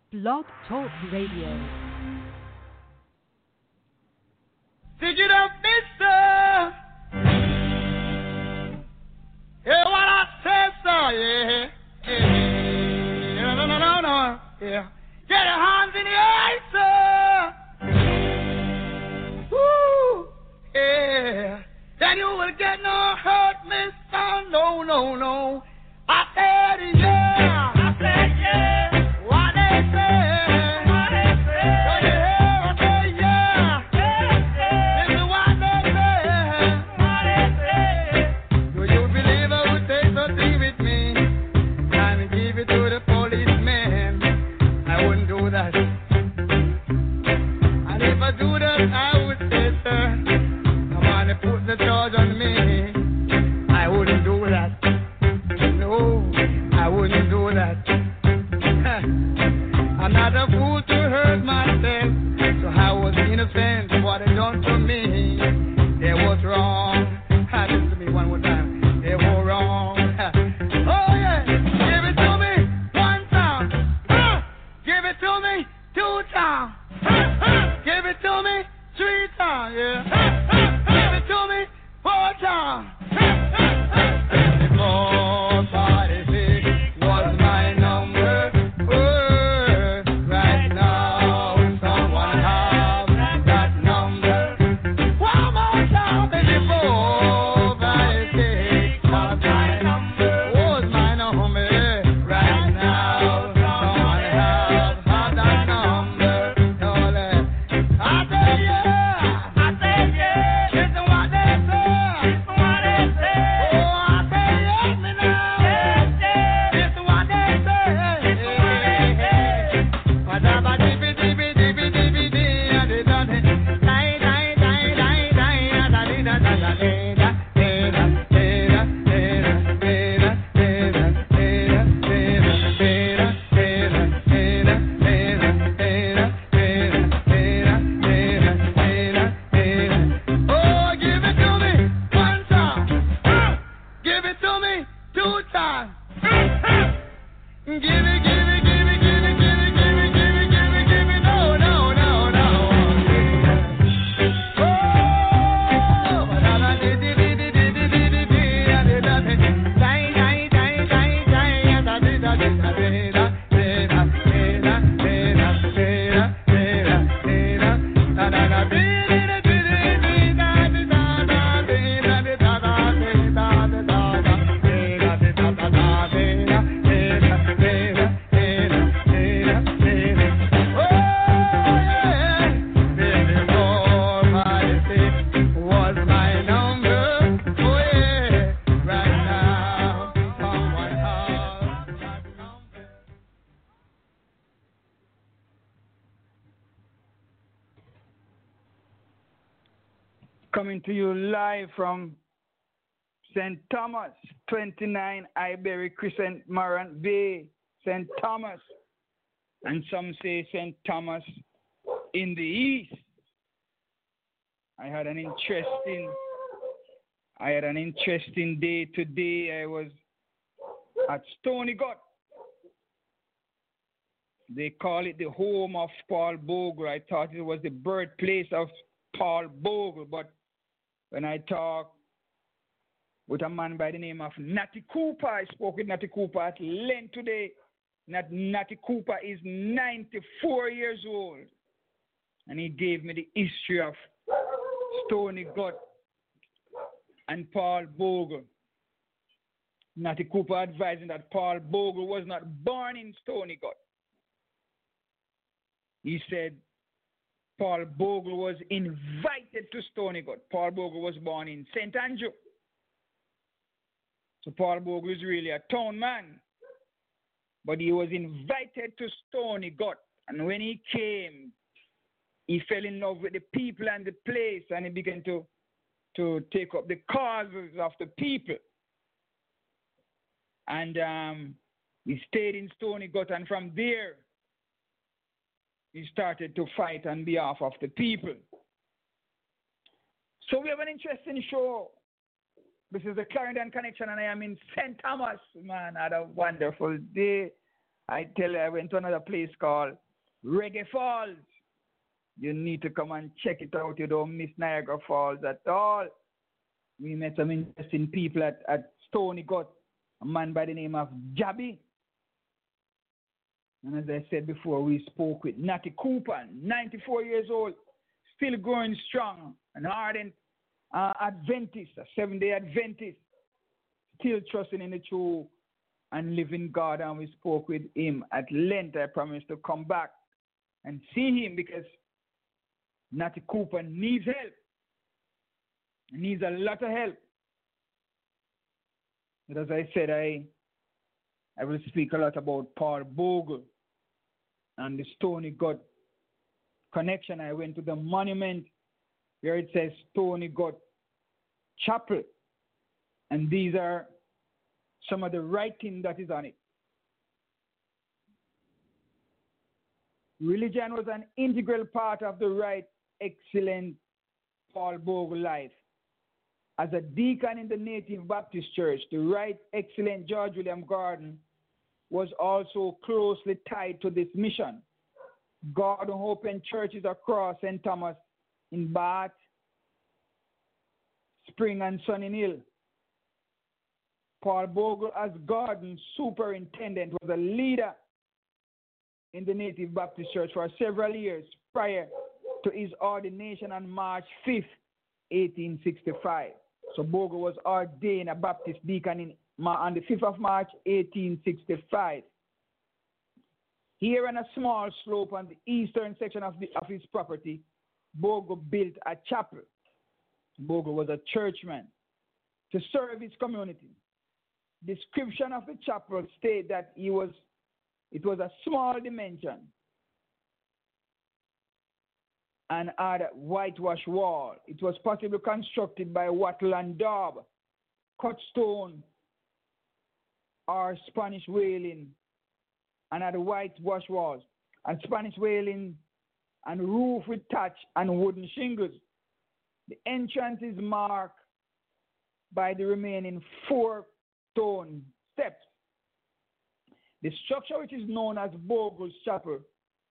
Blog Talk Radio. Did you know, mister? Yeah, what I said, sir, yeah. Yeah, no, yeah. Get your hands in the air, sir. Woo, yeah. Then you will get no hurt, mister. No. I said, yeah. I said, yeah. What they say. What they say. What they say. I said, yeah. This is what they say. What they say. Do you believe I would take something with me and give it to the policeman? I wouldn't do that. And if I do that, I would say, sir, come on and put the charge on me. I wouldn't do that. No, I wouldn't do that. I'm not a fool to hurt myself, so I was innocent of what they done to me. They was wrong. Listen to me one more time. They were wrong. Oh yeah, give it to me one time. Give it to me two times. Give it to me three times. Yeah. Give it to me four times. Coming to you live from St. Thomas, 29 Ibery Crescent, Marant Bay, St. Thomas. And some say St. Thomas in the east. I had an interesting day today. I was at Stony Gut. They call it the home of Paul Bogle. I thought it was the birthplace of Paul Bogle, but when I talked with a man by the name of Natty Cooper, I spoke with Natty Cooper at length today. Natty Cooper is 94 years old, and he gave me the history of Stony Gut and Paul Bogle. Natty Cooper advising that Paul Bogle was not born in Stony Gut. He said Paul Bogle was invited to Stony Gut. Paul Bogle was born in St. Andrew. So Paul Bogle is really a town man. But he was invited to Stony Gut. And when he came, he fell in love with the people and the place, and he began to take up the causes of the people. And he stayed in Stony Gut, and from there, he started to fight on behalf of the people. So we have an interesting show. This is the Clarendon Connection, and I am in St. Thomas. Man, I had a wonderful day. I tell you, I went to another place called Reggae Falls. You need to come and check it out. You don't miss Niagara Falls at all. We met some interesting people at Stony Gut, a man by the name of Jabby. And as I said before, we spoke with Natty Cooper, 94 years old, still growing strong, an ardent Adventist, a seven-day Adventist, still trusting in the true and living God. And we spoke with him at length. I promised to come back and see him because Natty Cooper needs help. He needs a lot of help. But as I said, I will speak a lot about Paul Bogle and the Stony Gut connection. I went to the monument where it says Stony Gut Chapel. And these are some of the writing that is on it. Religion was an integral part of the right excellent Paul Bogle life. As a deacon in the Native Baptist Church, the right excellent George William Gordon was also closely tied to this mission. Gordon opened churches across St. Thomas in Bath, Spring, and Sunny Hill. Paul Bogle, as Gordon's superintendent, was a leader in the Native Baptist Church for several years prior to his ordination on March 5th, 1865. So Bogle was ordained a Baptist deacon on the 5th of March, 1865. Here on a small slope on the eastern section of his property, Bogle built a chapel. Bogle was a churchman to serve his community. Description of the chapel state that it was a small dimension and had a whitewash wall. It was possibly constructed by wattle and daub, cut stone, or Spanish wailing, and had whitewash walls, and Spanish wailing, and roof with thatch and wooden shingles. The entrance is marked by the remaining 4 stone steps. The structure, which is known as Bogle's Chapel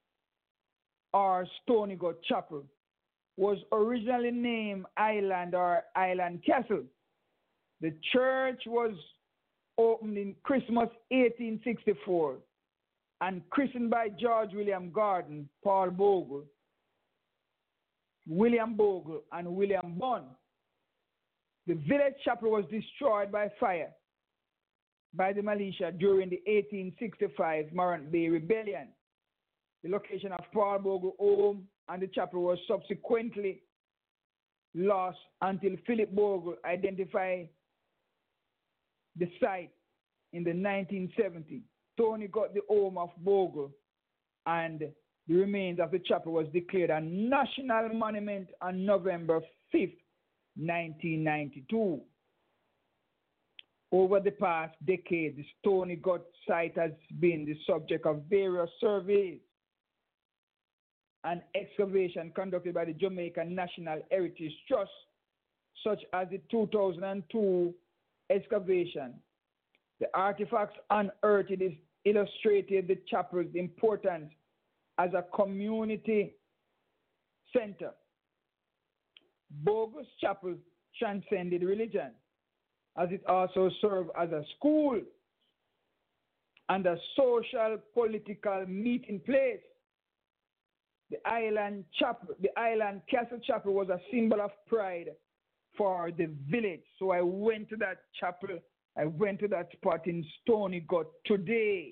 or Stony Gut Chapel, was originally named Island or Island Castle. The church was opened in Christmas 1864 and christened by George William Gordon, Paul Bogle, William Bogle, and William Bunn. The village chapel was destroyed by fire by the militia during the 1865 Morant Bay Rebellion. The location of Paul Bogle home and the chapel was subsequently lost until Philip Bogle identified the site in the 1970s. Tony got the home of Bogle, and the remains of the chapel was declared a national monument on November 5th, 1992. Over the past decade, the Stony Gut site has been the subject of various surveys and excavation conducted by the Jamaican National Heritage Trust, such as the 2002 excavation. The artifacts unearthed illustrated the chapel's importance as a community center. Bogle's Chapel transcended religion, as it also served as a school and a social political meeting place. The Island Castle Chapel was a symbol of pride for the village. So I went to that chapel. I went to that spot in Stony Gut today.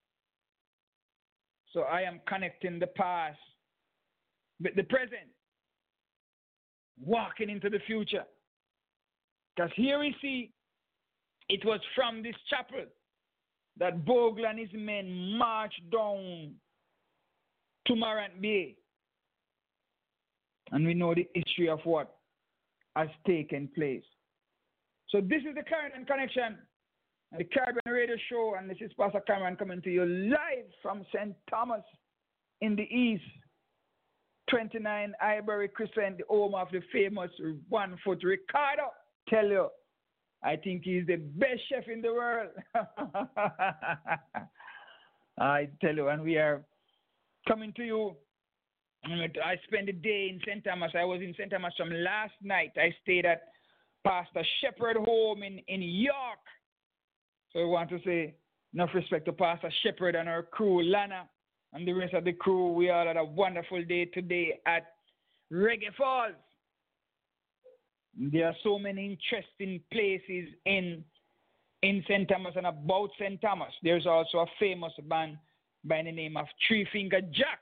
So I am connecting the past with the present, walking into the future. Because here we see it was from this chapel that Bogle and his men marched down to Morant Bay. And we know the history of what has taken place. So this is the Caribbean Connection, the Caribbean Radio Show, and this is Pastor Cameron coming to you live from St. Thomas in the East, 29 Ivory Crescent, the home of the famous 1 Foot Ricardo. Tell you, I think he's the best chef in the world. I tell you, and we are coming to you. I spent the day in St. Thomas. I was in St. Thomas from last night. I stayed at Pastor Shepherd home in York. So I want to say enough respect to Pastor Shepherd and our crew, Lana, and the rest of the crew. We all had a wonderful day today at Reggae Falls. There are so many interesting places in St. Thomas and about St. Thomas. There's also a famous band by the name of Three Finger Jack.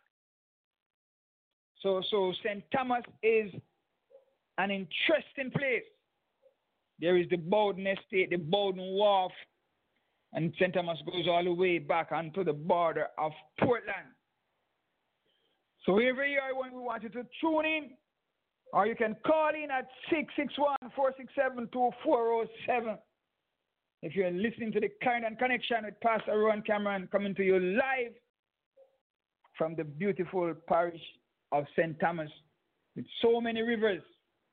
So St. Thomas is an interesting place. There is the Bowden Estate, the Bowden Wharf, and St. Thomas goes all the way back onto the border of Portland. So every year when we want you to tune in, or you can call in at 661-467-2407. If you're listening to the Current and Connection with Pastor Ron Cameron coming to you live from the beautiful parish of St. Thomas with so many rivers.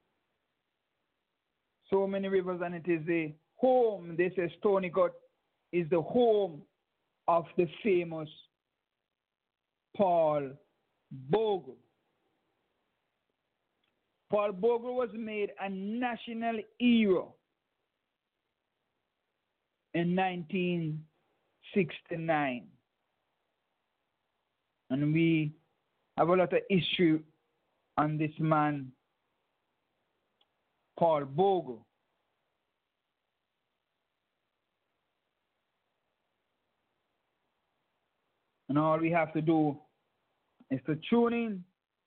So many rivers, and it is the home, they say Stony Gut is the home of the famous Paul Bogle. Paul Bogle was made a national hero in 1969. And we have a lot of history on this man, Paul Bogle. And all we have to do is to tune in.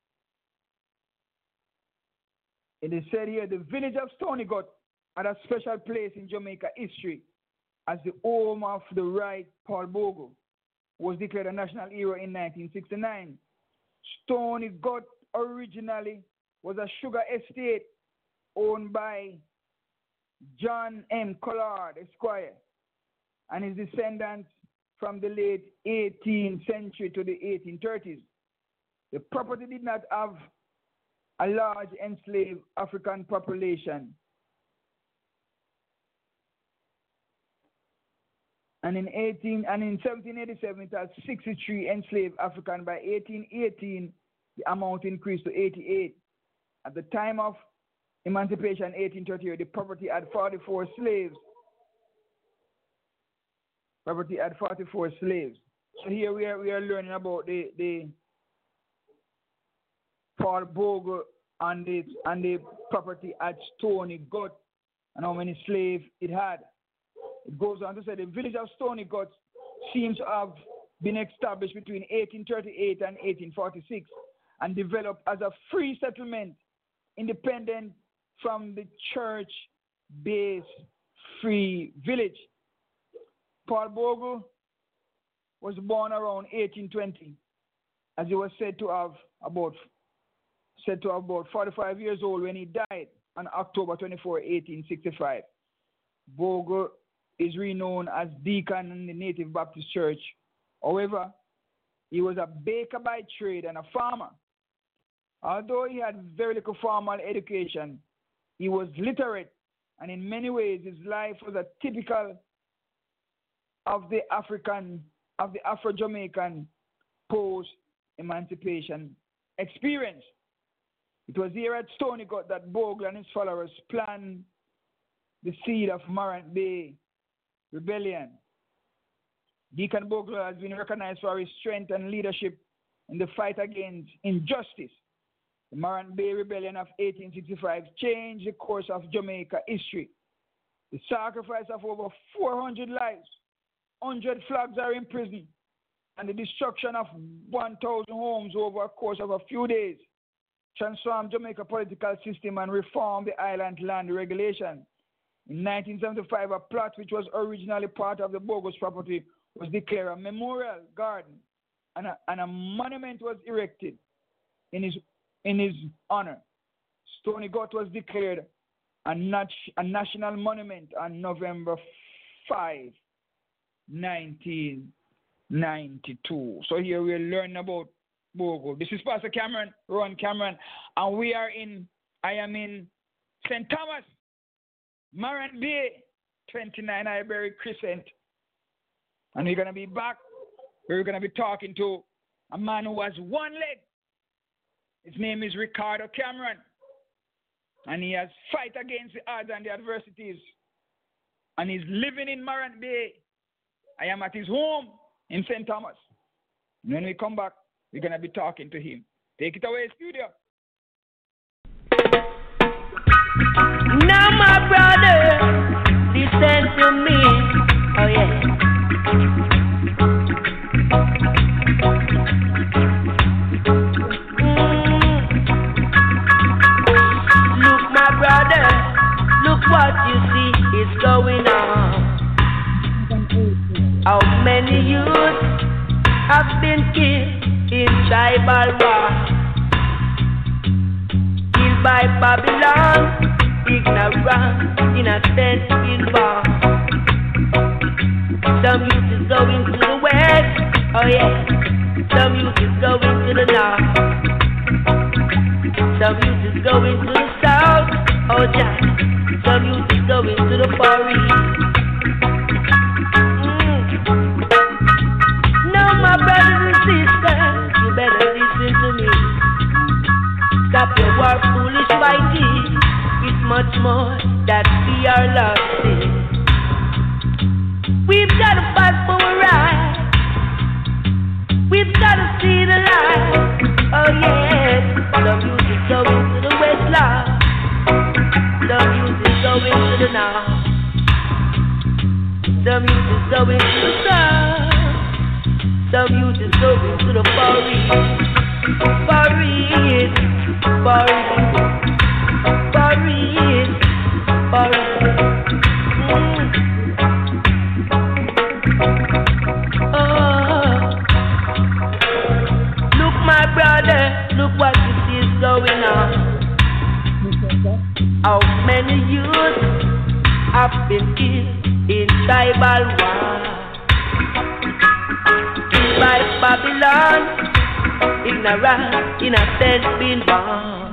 It is said here, the village of Stony Gut had a special place in Jamaica history as the home of the right Paul Bogle, who was declared a national hero in 1969. Stony Gut originally was a sugar estate owned by John M. Collard, Esquire, and his descendants from the late 18th century to the 1830s. The property did not have a large enslaved African population. And in 1787, it had 63 enslaved African. By 1818, the amount increased to 88. At the time of emancipation, 1838, the property had 44 slaves. Property had 44 slaves. So here we are learning about the Paul Bogle and the property at Stony Gut and how many slaves it had. It goes on to say the village of Stony Gut seems to have been established between 1838 and 1846 and developed as a free settlement, independent from the church-based free village. Paul Bogle was born around 1820, as he was said to have about 45 years old when he died on October 24, 1865. Bogle is renowned as deacon in the Native Baptist Church. However, he was a baker by trade and a farmer. Although he had very little formal education, he was literate, and in many ways his life was a typical of the Afro-Jamaican post-emancipation experience. It was here at Stony Gut that Bogle and his followers planned the seed of Morant Bay Rebellion. Deacon Bogle has been recognized for his strength and leadership in the fight against injustice. The Morant Bay Rebellion of 1865 changed the course of Jamaica history. The sacrifice of over 400 lives, 100 flags are imprisoned, and the destruction of 1,000 homes over a course of a few days transformed Jamaica political system and reformed the island land regulation. In 1975, a plot which was originally part of the Bogle's property was declared a memorial garden, and a monument was erected in his honor. Stony Gut was declared a national monument on November 5, 1992. So here we are learning about Bogle. This is Pastor Cameron, Ron Cameron, and I am in St. Thomas, Morant Bay, 29 Highbury Crescent. And we're going to be back We're going to be talking to a man who has one leg. His name is Ricardo Cameron. And he has fight against the odds and the adversities. And he's living in Morant Bay. I am at his home in St. Thomas. And when we come back, we're going to be talking to him. Take it away, studio. Now, my brother, listen to me. Oh, yeah. Look, my brother, look what you see is going on. How many youths have been killed in tribal war? Killed by Babylon, ignorant, innocent, been born. Some youth is going to the west, oh yeah. Some youth is going to the north. Some youth is going to the south, oh yeah. Some youth is going to the far east. Now my brothers and sisters, you better listen to me. Stop your war, foolish fighting. It's much more that we are lost. We've got to fight for a right. We've got to see the light. Oh yes. Some youth is going to the west now. Some youth is going to the north. Some youth is going to the south. Some youth is going to the far east. Far east. Far east. Far east. Far east. Look what you see is going on. How many youths have been killed in tribal war? Killed by Babylon, ignorant, innocent, been born.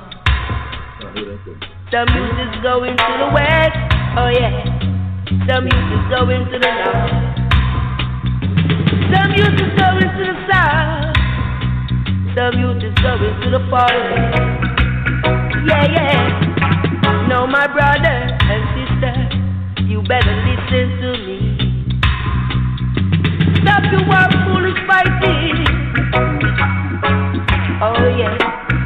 Some youth is going to the west, oh yeah. Some youth is going to the north. Some youth is going to the south. Some youth is going to the forest. Yeah, yeah. No, my brother and sister, you better listen to me. Stop your war, foolish fighting. Oh, yeah.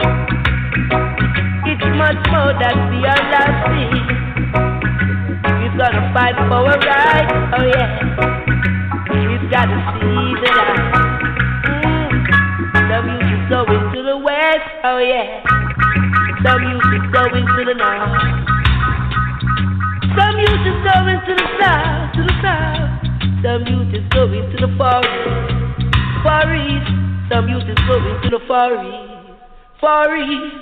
It's much more that we are lasting. We've got to fight for a right. Oh, yeah. We've got to see the light. Some youth is going to the west, oh yeah. Some youth is going to the north. Some youth is going to the south, to the south. Some youth is going to the far east, far east. Some youth is going to the far east, far east.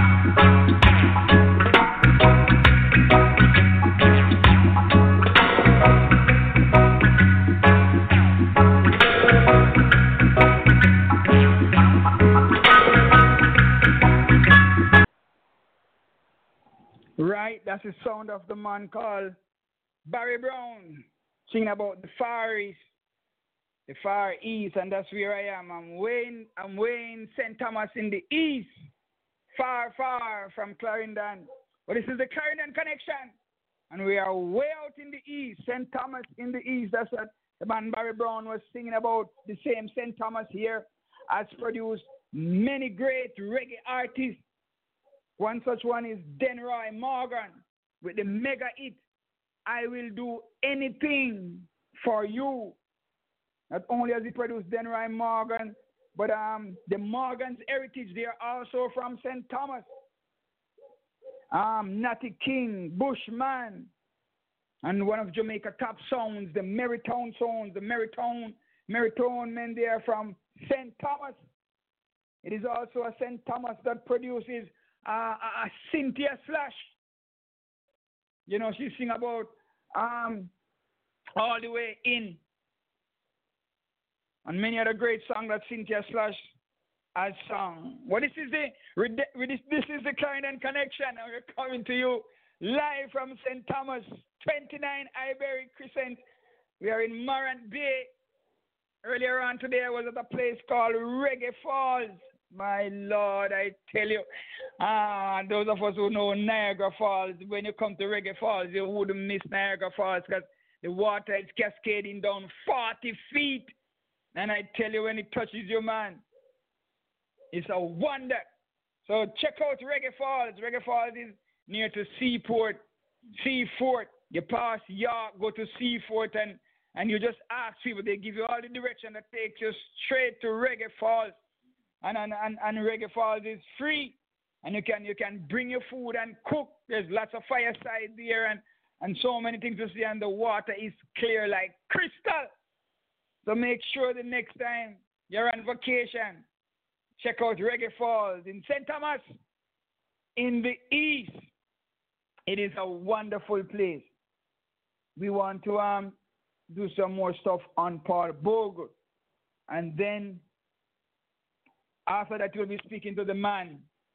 Right, that's the sound of the man called Barry Brown, singing about the Far East, and that's where I am. I'm way in St. Thomas in the east, far from Clarendon. But this is the Clarendon Connection, and we are way out in the east, St. Thomas in the east. That's what the man Barry Brown was singing about. The same St. Thomas here has produced many great reggae artists. One such one is Denroy Morgan with the mega hit, I Will Do Anything for You. Not only has he produced Denroy Morgan, but the Morgan's heritage, they are also from St. Thomas. Natty King, Bushman, and one of Jamaica top sounds, the Meritown sounds, the Meritown men, they are from St. Thomas. It is also a St. Thomas that produces Cynthia Slash. You know, she sing about All the Way In, and many other great songs that Cynthia Slash has sung. Well, this is the Clarendon Connection, and we're coming to you live from St. Thomas, 29 Ivory Crescent. We are in Morant Bay. Earlier on today, I was at a place called Reggae Falls. My Lord, I tell you, those of us who know Niagara Falls, when you come to Reggae Falls, you wouldn't miss Niagara Falls because the water is cascading down 40 feet. And I tell you, when it touches you, man, it's a wonder. So check out Reggae Falls. Reggae Falls is near to Seafort. You pass York, go to Seafort, and you just ask people. They give you all the direction that takes you straight to Reggae Falls. And Reggae Falls is free, and you can bring your food and cook. There's lots of fireside there and so many things to see, and the water is clear like crystal. So make sure the next time you're on vacation, check out Reggae Falls in St. Thomas in the east. It is a wonderful place. We want to do some more stuff on Paul Bogle, and then after that, we'll be speaking to the man,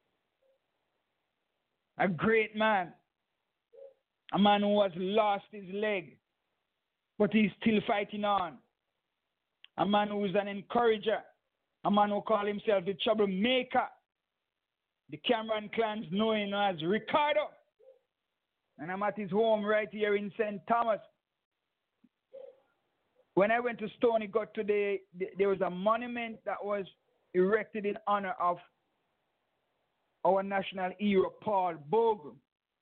a great man, a man who has lost his leg, but he's still fighting on, a man who is an encourager, a man who calls himself the troublemaker. The Cameron clans know him as Ricardo, and I'm at his home right here in St. Thomas. When I went to Stony Gut today, there was a monument that was erected in honor of our national hero, Paul Bogle.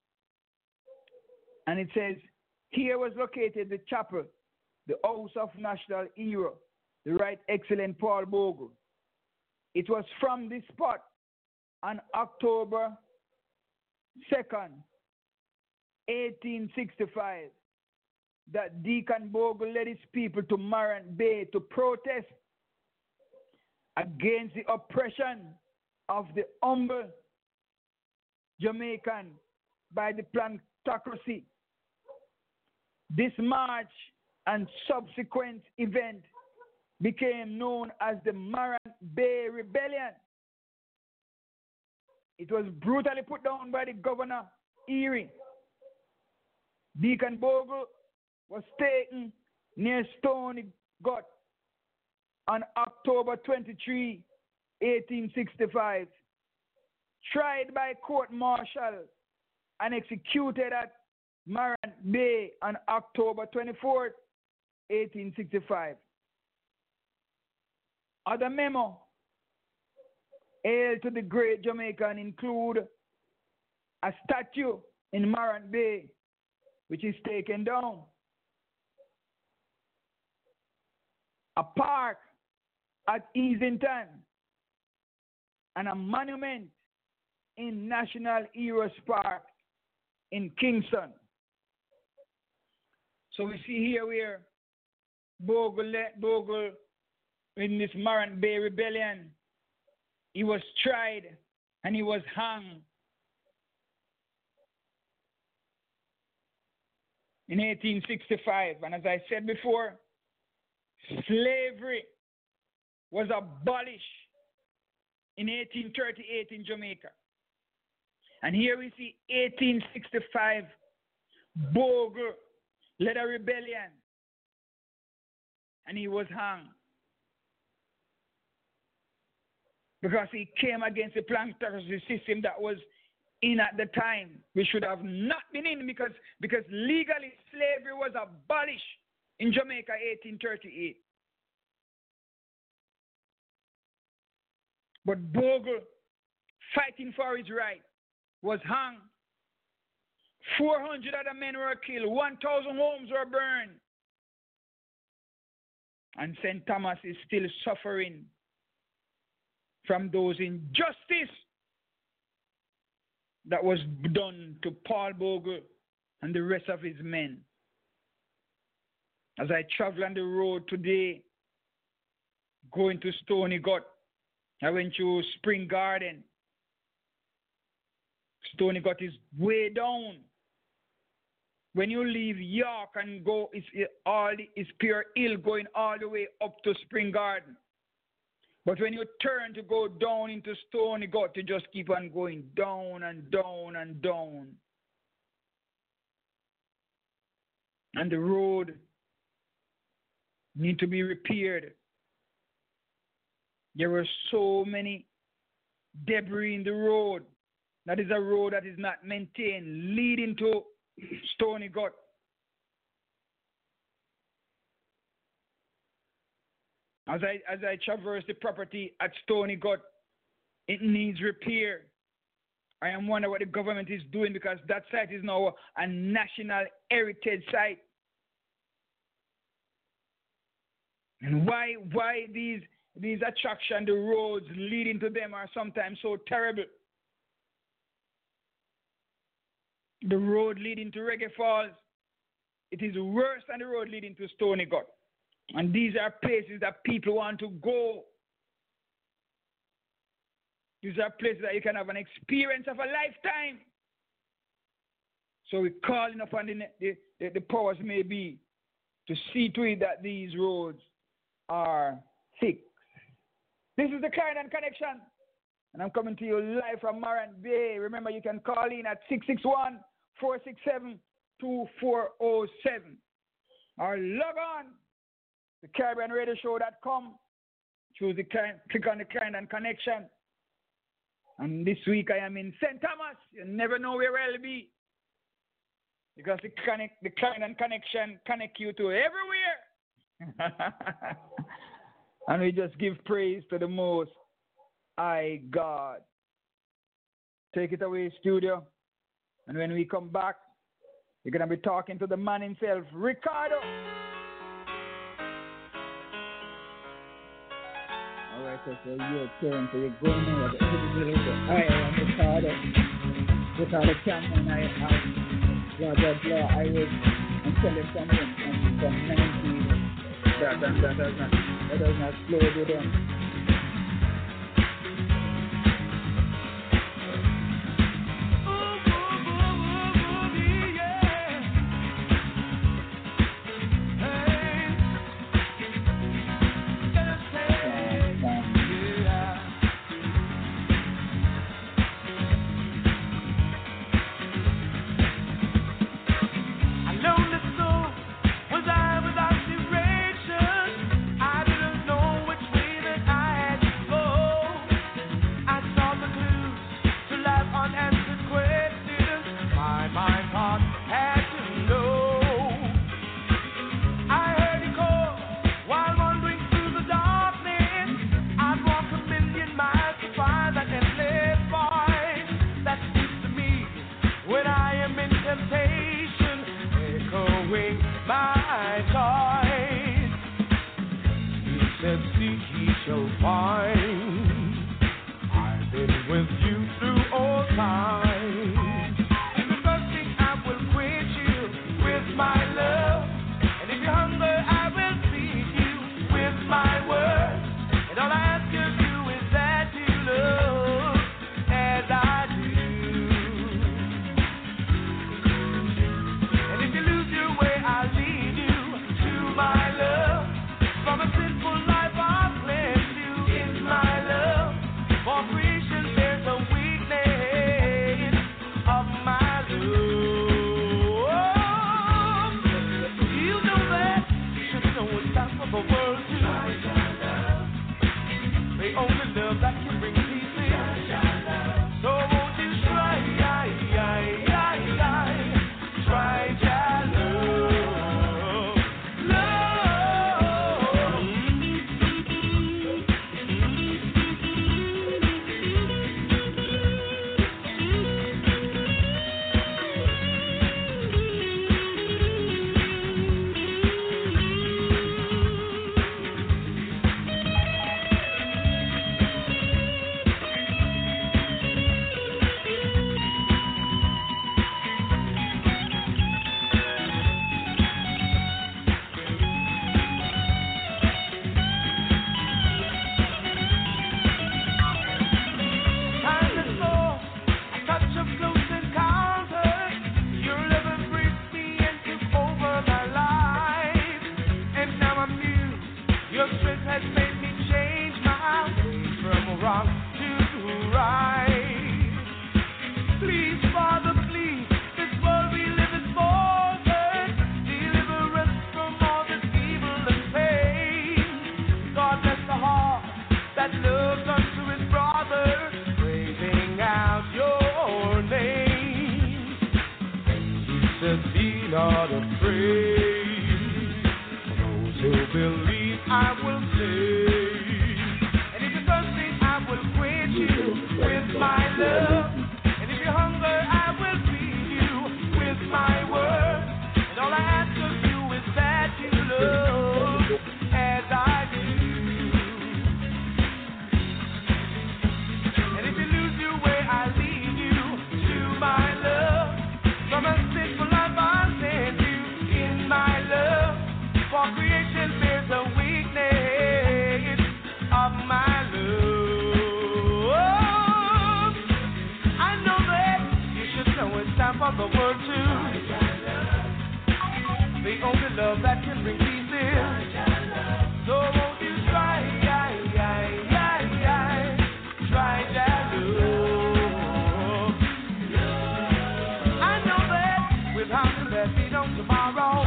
And it says, here was located the chapel, the house of national hero, the right excellent Paul Bogle. It was from this spot on October 2nd, 1865, that Deacon Bogle led his people to Morant Bay to protest against the oppression of the humble Jamaican by the plantocracy. This march and subsequent event became known as the Morant Bay Rebellion. It was brutally put down by the governor, Erie. Deacon Bogle was taken near Stony Gut on October 23, 1865, tried by court-martial and executed at Morant Bay on October 24, 1865. Other memo hail to the great Jamaican include a statue in Morant Bay, which is taken down, a park at Easington, and a monument in National Heroes Park in Kingston. So we see here where Bogle in this Morant Bay Rebellion, he was tried and he was hung in 1865. And as I said before, slavery was abolished in 1838 in Jamaica. And here we see 1865, Bogle led a rebellion and he was hung because he came against the plantation system that was in at the time. We should have not been in because legally slavery was abolished in Jamaica 1838. But Bogle, fighting for his right, was hung. 400 other men were killed. 1,000 homes were burned. And St. Thomas is still suffering from those injustice that was done to Paul Bogle and the rest of his men. As I travel on the road today, going to Stony Gut, I went to Spring Garden. Stony Gut is way down. When you leave York and go, it's pure hill going all the way up to Spring Garden. But when you turn to go down into Stony Gut, you just keep on going down and down and down. And the road need to be repaired. There were so many debris in the road. That is a road that is not maintained, leading to Stony Gut. As I traverse the property at Stony Gut, it needs repair. I am wondering what the government is doing because that site is now a national heritage site. And why these attractions, the roads leading to them are sometimes so terrible. The road leading to Reggae Falls, it is worse than the road leading to Stony Gut. And these are places that people want to go. These are places that you can have an experience of a lifetime. So we're calling upon the powers maybe to see to it that these roads are fixed. This is the Clarendon Connection. And I'm coming to you live from Morant Bay. Remember, you can call in at 661-467-2407. Or log on to CaribbeanRadioShow.com. Click on the Clarendon Connection. And this week I am in St. Thomas. You never know where I'll be. Because the Clarendon Connection connect you to everywhere. And we just give praise to the Most High God. Take it away, studio. And when we come back, we're going to be talking to the man himself, Ricardo. All right, so you're turn, so you're going in with it. I am Ricardo. Ricardo Cameron. Blah, blah, blah. I was until something from 19. That does not slow you down. If you lose your way not afraid. Those who believe I will save. And if you're thirsty, I will quench you with my love. And if you're hungry, I will feed you with my word. And all I ask of you is that you love as I do. And if you lose your way, I lead you to my love. From a sinful life, I send you in my love. For creation bears a weakness of my love. I know that you should know it's time for the word to. The only love that can bring peace is. So won't you try that love. I know that without the that feed on tomorrow,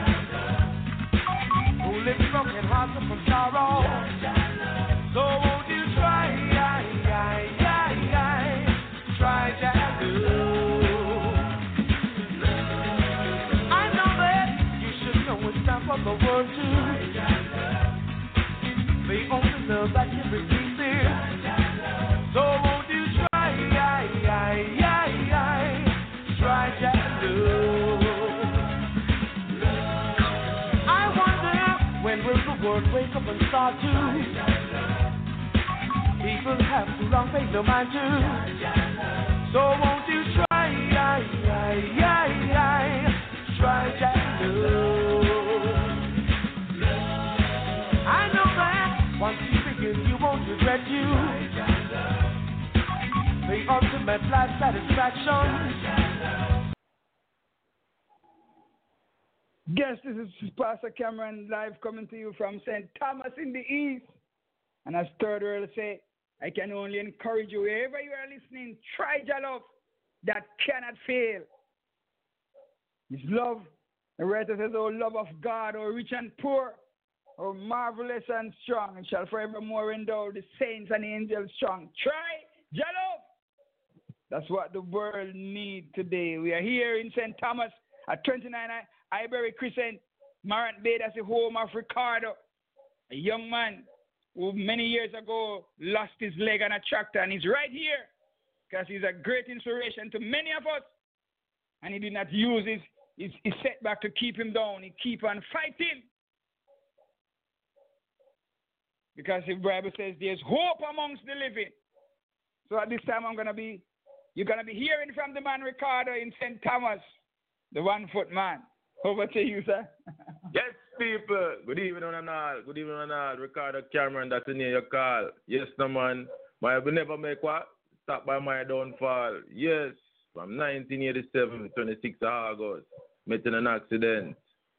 who lives broken hearts from sorrow. So won't you try that love. I know that you should know it's time for the world to. The only love that can bring peace is. So won't you try that love. I wonder when will the world wake up and start to. People have too long paid no mind to. So won't you try that love. I know that once you begin, you won't regret you. The ultimate life satisfaction. Guess this is Pastor Cameron live coming to you from St. Thomas in the East. And as Third World say, I can only encourage you, wherever you are listening, try your love that cannot fail. His love, the writer says, oh love of God, oh rich and poor, oh marvelous and strong, and shall forevermore endow the saints and angels strong. Try your love. That's what the world needs today. We are here in St. Thomas at 29 Ivory Crescent, Marant Bay. That's the home of Ricardo, a young man who many years ago lost his leg on a tractor, and he's right here because he's a great inspiration to many of us. And he did not use his setback to keep him down. He keep on fighting. Because the Bible says there's hope amongst the living. So at this time you're gonna be hearing from the man Ricardo in St. Thomas, the 1 foot man. Over to you, sir. Yes, people. Good evening and all. Good evening and all. Ricardo Cameron, that's the name you call. Yes, no man. I will never make what? Stop by my downfall. Yes, from 1987, 26th August. Met in an accident.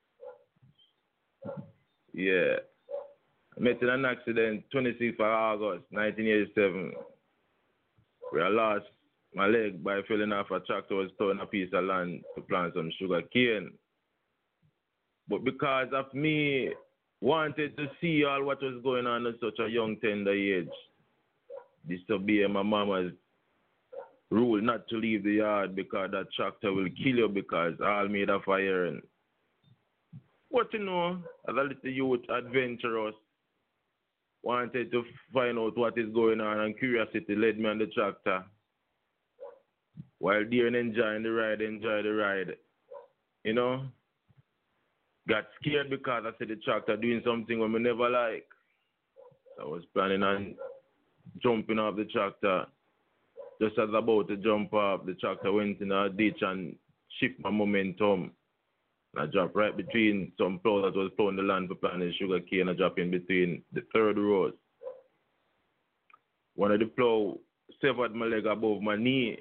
Yeah. Met in an accident 26th August, 1987. Where I lost my leg by falling off a tractor was towing a piece of land to plant some sugar cane. But because of me wanted to see all what was going on at such a young, tender age, disobey my mama's rule not to leave the yard because that tractor will kill you because all made of iron. But you know, as a little youth, adventurous, wanted to find out what is going on, and curiosity led me on the tractor. While there and enjoy the ride, you know. Got scared because I said the tractor doing something we never like. I was planning on jumping off the tractor. Just as about to jump off, the tractor went in a ditch and shift my momentum. I dropped right between some plow that was plowing the land for planting sugar cane. I dropped in between the third rows. One of the plow severed my leg above my knee.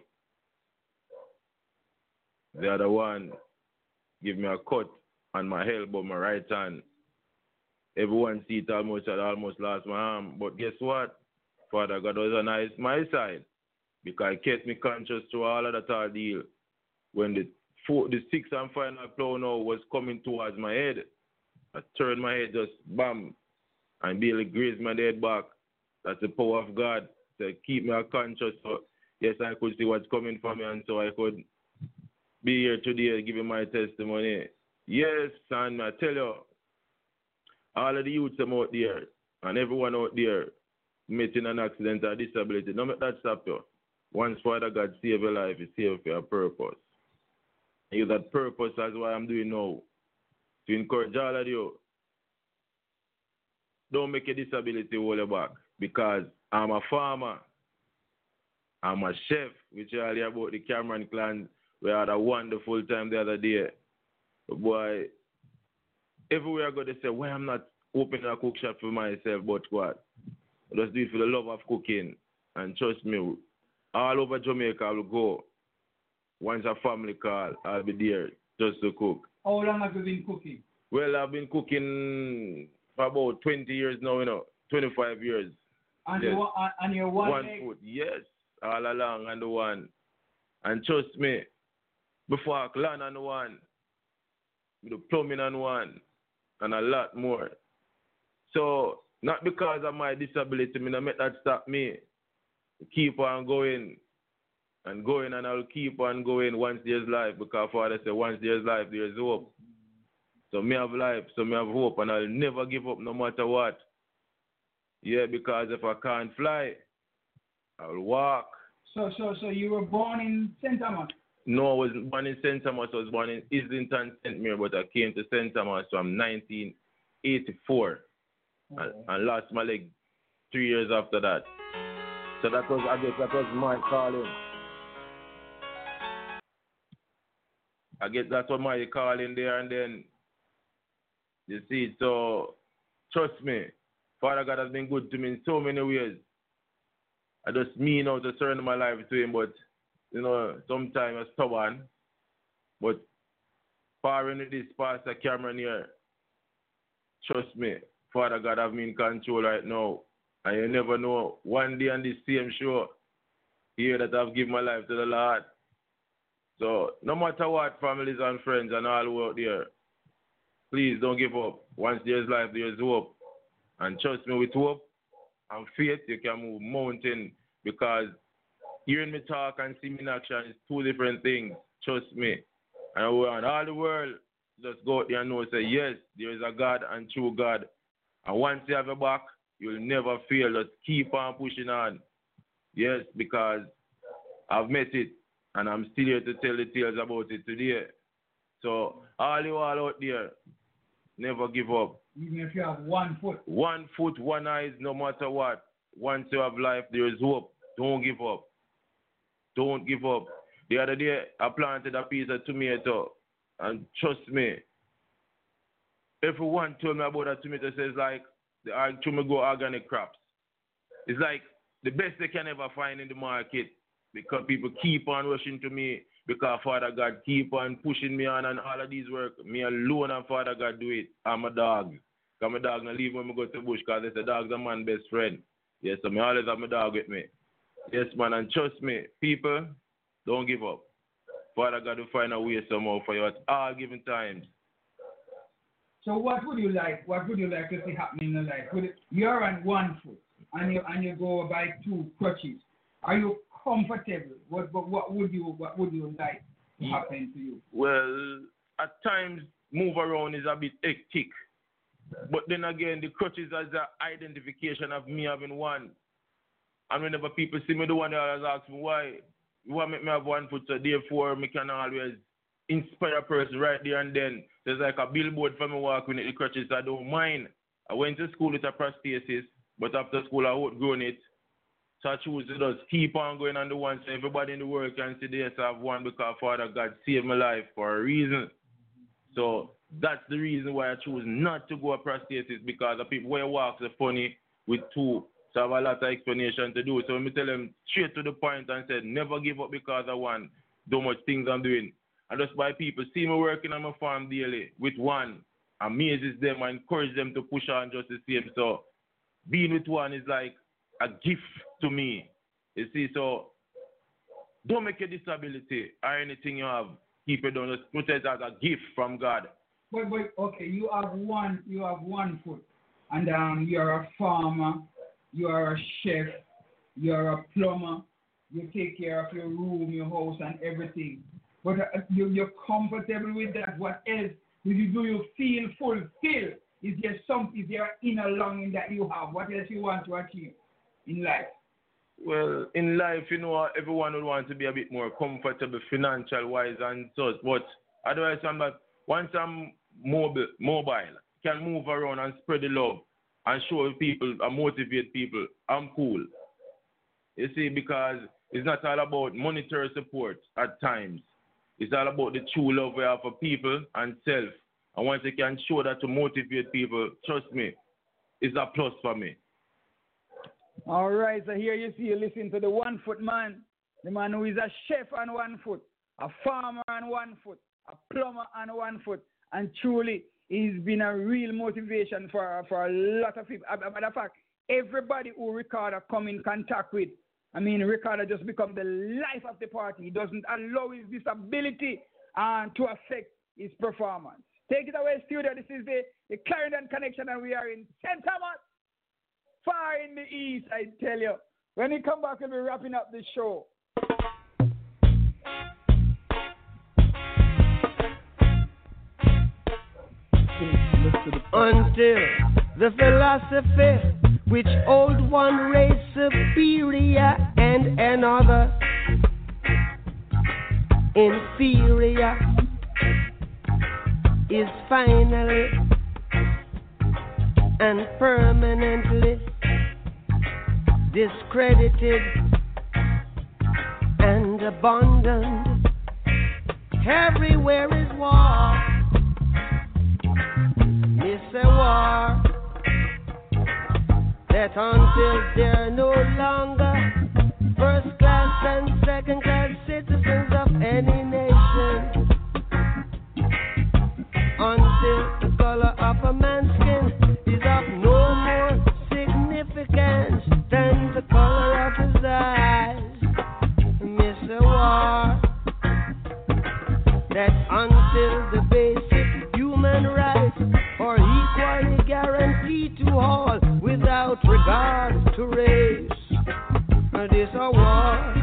The other one gave me a cut on my elbow, my right hand. Everyone see it almost lost my arm. But guess what? Father God was on my side because it kept me conscious through all of that ordeal. When the sixth and final plow now was coming towards my head, I turned my head just bam and barely grazed my head back. That's the power of God to keep me conscious. So yes, I could see what's coming for me, and so I could be here today giving my testimony. Yes, son, I tell you, all of the youths out there and everyone out there meeting an accident or disability, don't let that stop you. Once Father God save your life, He save for a purpose. And that purpose is what I'm doing now. To encourage all of you, don't make a disability hold you back. Because I'm a farmer, I'm a chef, which I hear about the Cameron clan. We had a wonderful time the other day. But boy, everywhere I go, they say, why I'm not opening a cook shop for myself, but what? I just do it for the love of cooking. And trust me, all over Jamaica I will go. Once a family call, I'll be there just to cook. How long have you been cooking? Well, I've been cooking for about 20 years now, 25 years. And, yes. And your one food, yes, all along and the one. And trust me, before I land on the one, with the plumbing on one, and a lot more. So, not because of my disability, I don't make that stop me. Keep on going and going, and I'll keep on going once there's life, because Father said, once there's life, there's hope. So me have life, so me have hope, and I'll never give up no matter what. Yeah, because if I can't fly, I'll walk. So you were born in St. Thomas? No, I wasn't born in St. Thomas. I was born in Islington, St. Mary, but I came to St. Thomas from 1984 and lost my leg 3 years after that. So that was, I guess, that was my calling. I guess that's what my calling there, and then you see. So trust me, Father God has been good to me in so many ways. I just mean how to surrender my life to Him, but sometimes I'm stubborn. But far into this Pastor Cameron here, trust me, Father God have me in control right now. And you never know, one day on this same show, here that I've given my life to the Lord. So no matter what, families and friends and all who out there, please don't give up. Once there's life, there's hope. And trust me, with hope and faith, you can move mountain, because hearing me talk and seeing me in action is two different things. Trust me. And I want all the world just go out there and know, say, yes, there is a God and true God. And once you have your back, you'll never fail. Just keep on pushing on. Yes, because I've met it, and I'm still here to tell the tales about it today. So all you all out there, never give up. Even if you have 1 foot. 1 foot, 1 eye, no matter what. Once you have life, there is hope. Don't give up. Don't give up. The other day, I planted a piece of tomato, and trust me, everyone told me about that tomato, says like, the go organic crops. It's like the best they can ever find in the market, because people keep on rushing to me, because Father God keep on pushing me on and all of these work. Me alone and Father God do it. I'm a dog. Because my dog not leave when I go to the bush, because they say dog's a man's best friend. Yes, so I always have my dog with me. Yes, man, and trust me, people, don't give up. Father God will find a way somehow for you at all given times. So what would you like? What would you like to see happening in your life? You're on 1 foot, and you go by 2 crutches. Are you comfortable? What would you like to happen to you? Well, at times move around is a bit hectic, but then again the crutches is an identification of me having one. And whenever people see me, the one they always ask me why you want to make me have 1 foot, so therefore me can always inspire a person right there and then. There's like a billboard for me walking with the crutches. I don't mind. I went to school with a prosthesis, but after school I outgrown it. So I choose to just keep on going on the one, so everybody in the world can see this. I have one, because Father God saved my life for a reason. So that's the reason why I choose not to go a prosthesis, because the people where walk are funny with 2. So I have a lot of explanation to do. So let me tell them straight to the point and said, never give up because of one. Do much things I'm doing. And just by people see me working on my farm daily with one, amazes them and encourage them to push on just the same. So being with one is like a gift to me. You see, so don't make a disability or anything you have. Keep it down. Just put it as a gift from God. But okay, you have 1 foot, and you're a farmer, you are a chef, you're a plumber, you take care of your room, your house, and everything. But you're comfortable with that. What else do you feel fulfilled? Is there inner longing that you have? What else you want to achieve in life? Well, in life, everyone would want to be a bit more comfortable financial-wise and such. But otherwise, once I'm mobile, can move around and spread the love and show people and motivate people, I'm cool. You see, because it's not all about monetary support at times. It's all about the true love we have for people and self. And once you can show that to motivate people, trust me, it's a plus for me. All right, so here you listen to the 1 foot man, the man who is a chef on 1 foot, a farmer on 1 foot, a plumber on 1 foot, and truly he's been a real motivation for a lot of people. As a matter of fact, everybody who Ricardo come in contact with, Ricardo just become the life of the party. He doesn't allow his disability to affect his performance. Take it away, studio. This is the Clarendon Connection, and we are in St. Thomas, far in the east, I tell you. When we come back, we'll be wrapping up the show. Until the philosophy which old one raised superior and another inferior is finally and permanently discredited and abandoned. Everywhere is war. It's a war that until they're no longer first class and second class citizens of any nation, until the color of a man's skin is of no more significance than the color of his eyes. It's a war that until the basic human rights are equally guaranteed to all without regard to race. This a war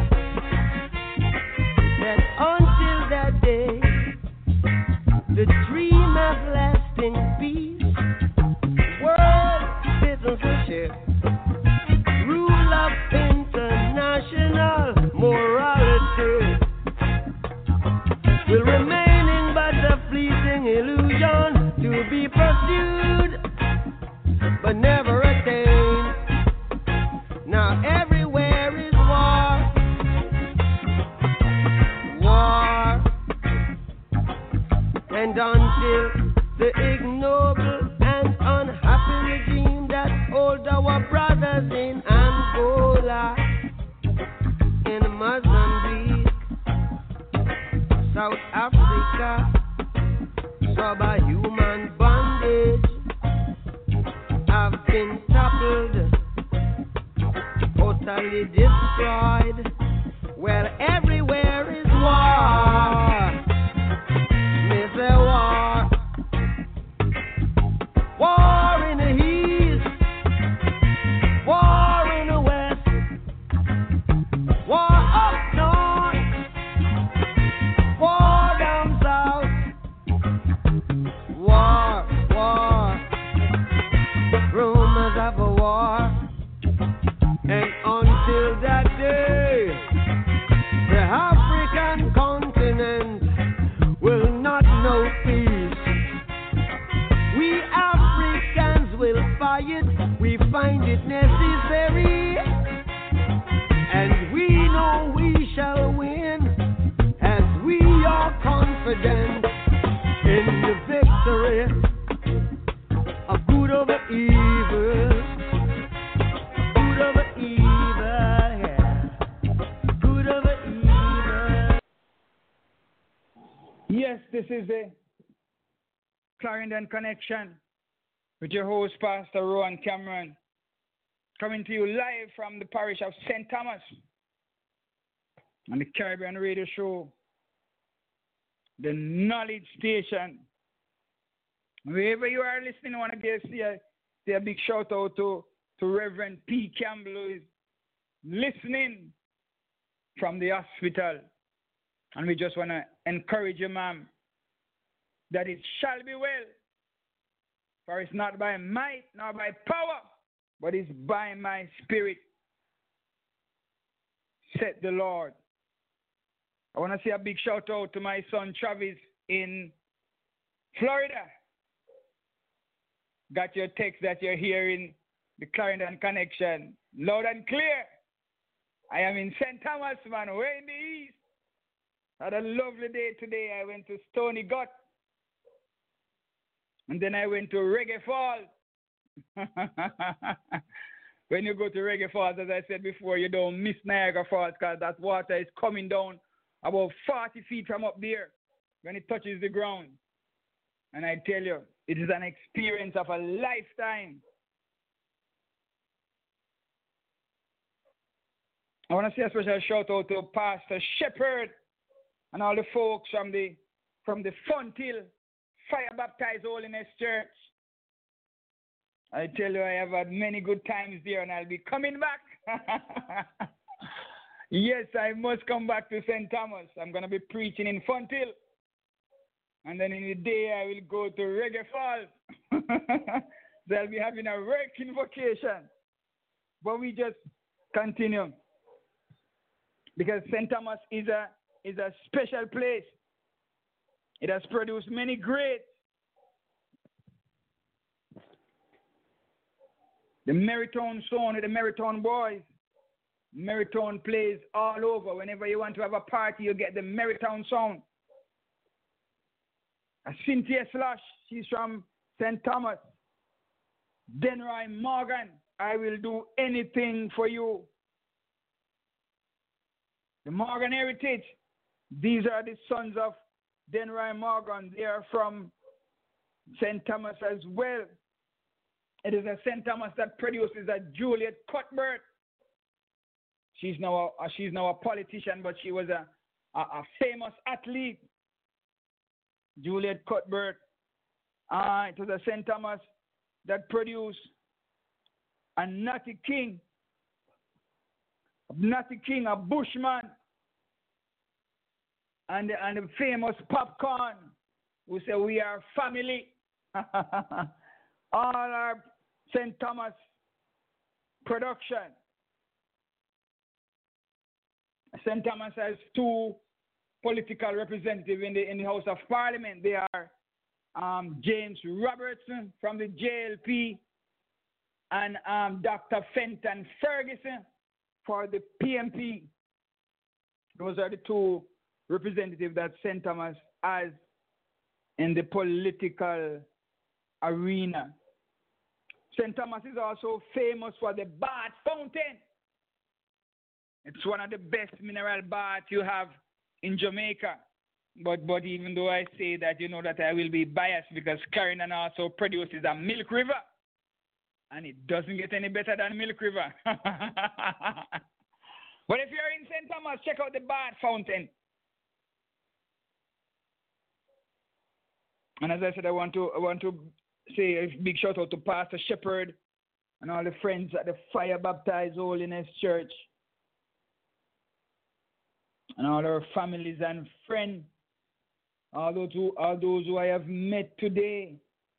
that until that day, the dream of lasting peace, world citizenship, rule of international morality will remaining but a fleeting illusion to be pursued but never attained. Now everywhere is war, and until the ignoble and unhappy regime that hold our brothers in Angola, in Mozambique, South Africa, subhuman bondage have been toppled, totally destroyed. Well, everywhere is war. Miss a war. War in the east, war in the west, war up north, war down south, war, rumors of a war. And until that day, the African continent will not know peace. We Africans will fight, we find it necessary, and we know we shall win, as we are confident in the victory of good over evil. Yes, this is the Clarendon Connection with your host, Pastor Rowan Cameron, coming to you live from the parish of St. Thomas on the Caribbean Radio Show, the Knowledge Station. Wherever you are listening, I want to say a big shout out to Reverend P. Campbell, who is listening from the hospital. And we just want to encourage you, ma'am, that it shall be well. For it's not by might nor by power, but it's by my spirit, said the Lord. I want to say a big shout out to my son Travis in Florida. Got your text that you're hearing the Clarendon Connection loud and clear. I am in St. Thomas, man, way in the east. Had a lovely day today. I went to Stony Gut. And then I went to Reggae Falls. When you go to Reggae Falls, as I said before, you don't miss Niagara Falls because that water is coming down about 40 feet from up there when it touches the ground. And I tell you, it is an experience of a lifetime. I want to say a special shout out to Pastor Shepherd and all the folks from the Fonthill Fire Baptized Holiness Church. I tell you, I have had many good times there and I'll be coming back. Yes, I must come back to St. Thomas. I'm going to be preaching in Fonthill. And then in the day, I will go to Reggae Falls. They'll be having a working vacation. But we just continue. Because St. Thomas is a special place. It has produced many greats. The Meritown Sound, the Meritown Boys. Meritown plays all over. Whenever you want to have a party, you get the Meritown Sound. Cynthia Slash, she's from St. Thomas. Denroy Morgan, I will do anything for you. The Morgan Heritage, these are the sons of Denroy Morgan. They are from St. Thomas as well. It is a St. Thomas that produces a Juliet Cuthbert. She's now a politician, but she was a famous athlete. Juliet Cuthbert. It was a St. Thomas that produced a Natty King. Natty King, a Bushman. And the famous Popcorn, who say we are family. All our St. Thomas production. St. Thomas has two political representatives in the House of Parliament. They are James Robertson from the JLP and Dr. Fenton Ferguson for the PMP. Those are the two representatives that St. Thomas has in the political arena. St. Thomas is also famous for the Bath Fountain. It's one of the best mineral baths you have in Jamaica. But even though I say that, you know that I will be biased because Clarendon also produces a Milk River. And it doesn't get any better than Milk River. But if you're in St. Thomas, check out the Bath Fountain. And as I said, I want to say a big shout out to Pastor Shepherd and all the friends at the Fire Baptized Holiness Church. And all our families and friends, all those who I have met today.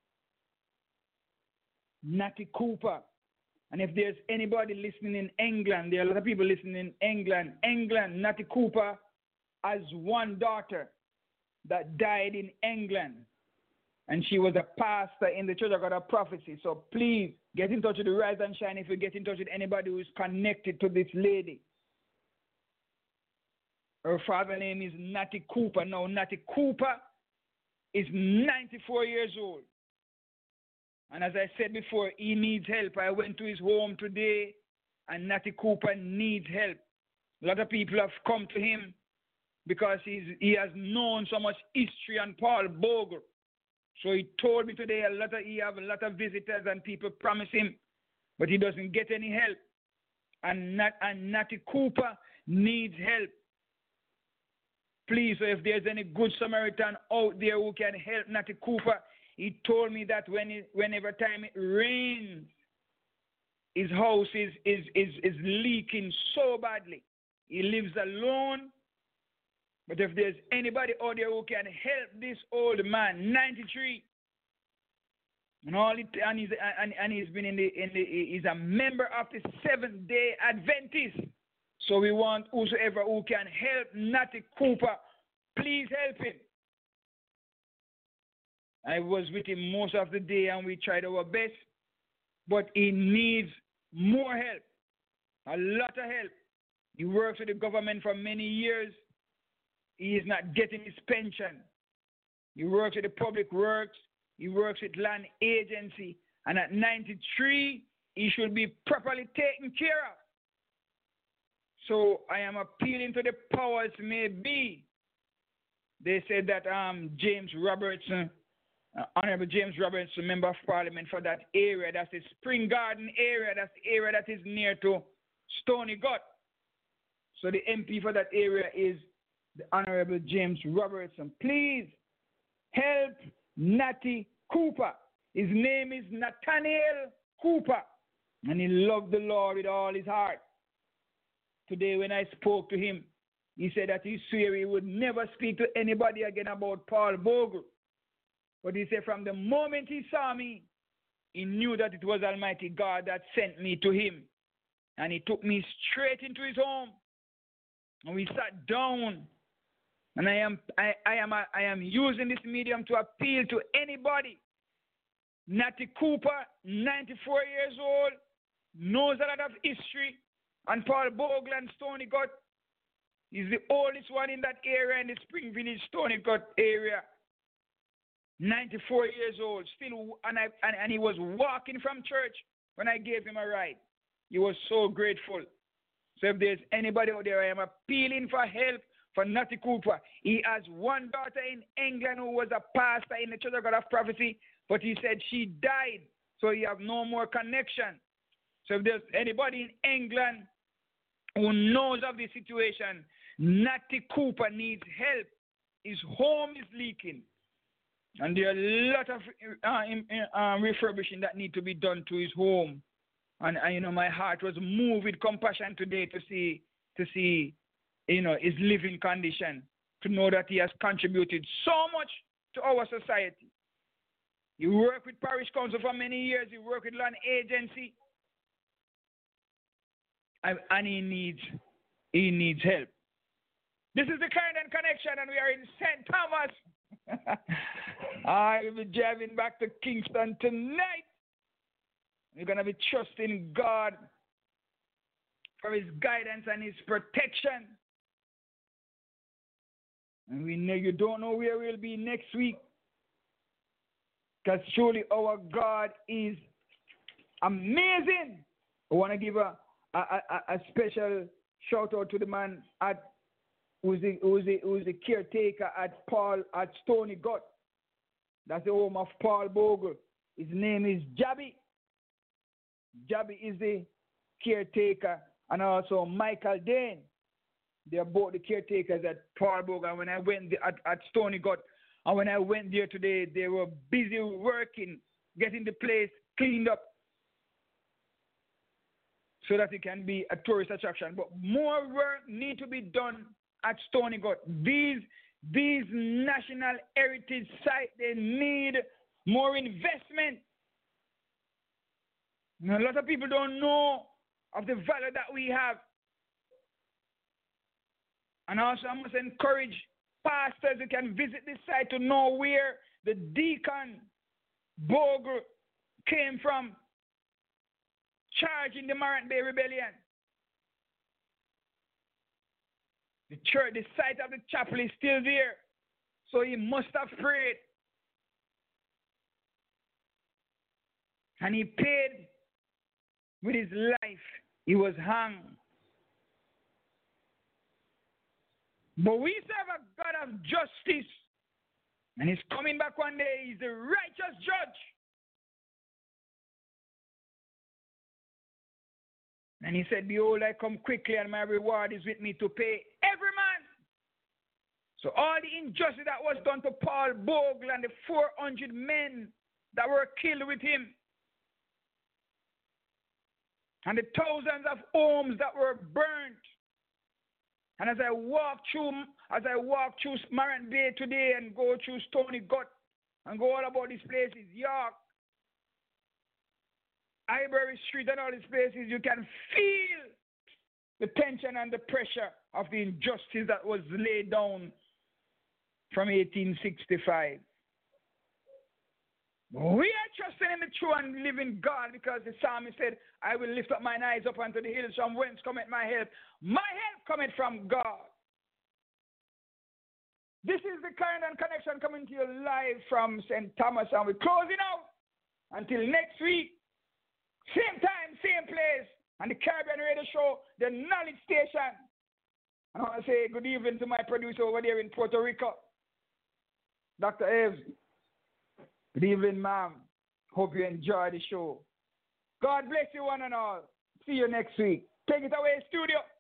Natty Cooper. And if there's anybody listening in England, there are a lot of people listening in England. Natty Cooper has one daughter that died in England. And she was a pastor in the Church of God of Prophecy. So please get in touch with the Rise and Shine if you get in touch with anybody who is connected to this lady. Her father's name is Natty Cooper. Now, Natty Cooper is 94 years old. And as I said before, he needs help. I went to his home today, and Natty Cooper needs help. A lot of people have come to him because he has known so much history on Paul Bogle. So he told me today he have a lot of visitors and people promise him, but he doesn't get any help. And Natty Cooper needs help. Please, so if there's any good Samaritan out there who can help Natty Cooper, he told me that whenever time it rains, his house is leaking so badly. He lives alone. But if there's anybody out there who can help this old man, 93, and he's been he's a member of the Seventh-day Adventist. So we want whosoever who can help Natty Cooper, please help him. I was with him most of the day and we tried our best, but he needs more help, a lot of help. He works with the government for many years. He is not getting his pension. He works with the public works. He works with land agency. And at 93, he should be properly taken care of. So I am appealing to the powers may be. They said that James Robertson, Honorable James Robertson, Member of Parliament for that area, that's the Spring Garden area, that's the area that is near to Stony Gut. So the MP for that area is the Honorable James Robertson. Please help Natty Cooper. His name is Nathaniel Cooper, and he loved the Lord with all his heart. Today when I spoke to him, he said that he swore he would never speak to anybody again about Paul Bogle. But he said from the moment he saw me, he knew that it was Almighty God that sent me to him. And he took me straight into his home. And we sat down. And I am using this medium to appeal to anybody. Natty Cooper, 94 years old, knows a lot of history. And Paul Bogle and Stony Gut is the oldest one in that area, in the Spring Village, Stony Gut area. 94 years old, still, and he was walking from church when I gave him a ride. He was so grateful. So if there's anybody out there, I am appealing for help for Natty Cooper. He has one daughter in England who was a pastor in the Church of God of Prophecy, but he said she died, so he have no more connection. So if there's anybody in England who knows of the situation, Natty Cooper needs help. His home is leaking. And there are a lot of refurbishing that need to be done to his home. And you know, my heart was moved with compassion today to see, you know, his living condition, to know that he has contributed so much to our society. He worked with Parish Council for many years. He worked with land agency. And he needs help. This is the Clarendon Connection, and we are in St. Thomas. I will be driving back to Kingston tonight. We're going to be trusting God for his guidance and his protection. And we know you don't know where we'll be next week, because surely our God is amazing. I want to give a special shout out to the man who's the caretaker at Stony Gut. That's the home of Paul Bogle. His name is Jabby. Jabby is the caretaker, and also Michael Dane. They are both the caretakers at Paul Bogle. And when I went at Stony Gut, and when I went there today, they were busy working, getting the place cleaned up, so that it can be a tourist attraction. But more work needs to be done at Stony Gut. These national heritage sites, they need more investment. Now, a lot of people don't know of the value that we have. And also I must encourage pastors who can visit this site to know where the Deacon Bogle came from, charging the Morant Bay Rebellion. The church, the site of the chapel is still there. So he must have prayed. And he paid with his life. He was hung. But we serve a God of justice. And he's coming back one day. He's the righteous judge. And he said, behold, I come quickly, and my reward is with me to pay every man. So all the injustice that was done to Paul Bogle and the 400 men that were killed with him, and the thousands of homes that were burnt, And as I walk through Maran Bay today and go through Stony Gut and go all about these places, York, Highbury Street and all these places, you can feel the tension and the pressure of the injustice that was laid down from 1865. We are trusting in the true and living God because the psalmist said, I will lift up mine eyes up unto the hills from whence cometh my help. My help cometh from God. This is the Current and Connection coming to you live from St. Thomas, and we're closing out until next week. Same time, same place, on the Caribbean Radio Show, the Knowledge Station. And I want to say good evening to my producer over there in Puerto Rico, Dr. Eves. Good evening, ma'am. Hope you enjoy the show. God bless you one and all. See you next week. Take it away, studio.